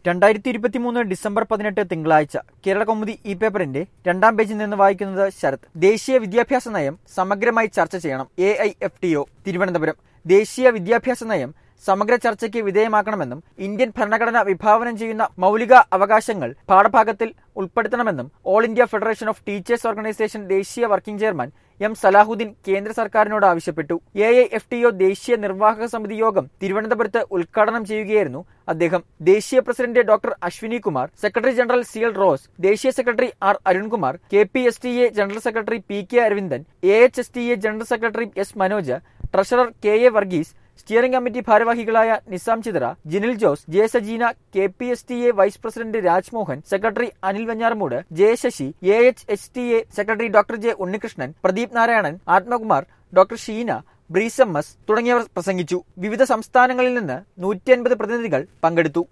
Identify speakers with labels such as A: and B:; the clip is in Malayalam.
A: 2023 ഡിസംബർ 18 തിങ്കളാഴ്ച കേരള കൗമുദി ഈ പേപ്പറിന്റെ രണ്ടാം പേജിൽ നിന്ന് വായിക്കുന്നത് ശരത്. ദേശീയ വിദ്യാഭ്യാസ നയം സമഗ്രമായി ചർച്ച ചെയ്യണം. AIFTO തിരുവനന്തപുരം. ദേശീയ വിദ്യാഭ്യാസ നയം സമഗ്ര ചർച്ചയ്ക്ക് വിധേയമാക്കണമെന്നും ഇന്ത്യൻ ഭരണഘടന വിഭാവനം ചെയ്യുന്ന മൗലിക അവകാശങ്ങൾ പാഠഭാഗത്തിൽ ഉൾപ്പെടുത്തണമെന്നും all India federation of teachers organisation ദേശീയ വർക്കിംഗ് ചെയർമാൻ എം സലാഹുദ്ദീൻ കേന്ദ്ര സർക്കാരിനോട് ആവശ്യപ്പെട്ടു. AIFTO ദേശീയ നിർവാഹക സമിതി യോഗം തിരുവനന്തപുരത്ത് ഉദ്ഘാടനം ചെയ്യുകയായിരുന്നു അദ്ദേഹം. ദേശീയ president doctor Ashwini Kumar, secretary general CL Rose, ദേശീയ secretary R Arunkumar, KPSTA general secretary PK Aravindan, AHSTA general secretary S Manoj, treasurer KA Varghese, steering committee ഭാരവാഹികളായ Nizam Chithra, Jinil Jose, J Sajeena, KPSTA vice president Rajmohan, secretary Anil Venjaramoodu, J Sasi, AHSTA secretary doctor J Unnikrishnan, Pradeep Narayanan, Athmakumar, doctor Sheena, Breeze MS തുടങ്ങിയവർ പ്രസംഗിച്ചു. വിവിധ സംസ്ഥാനങ്ങളിൽ നിന്ന് 150 പ്രതിനിധികൾ പങ്കെടുത്തു.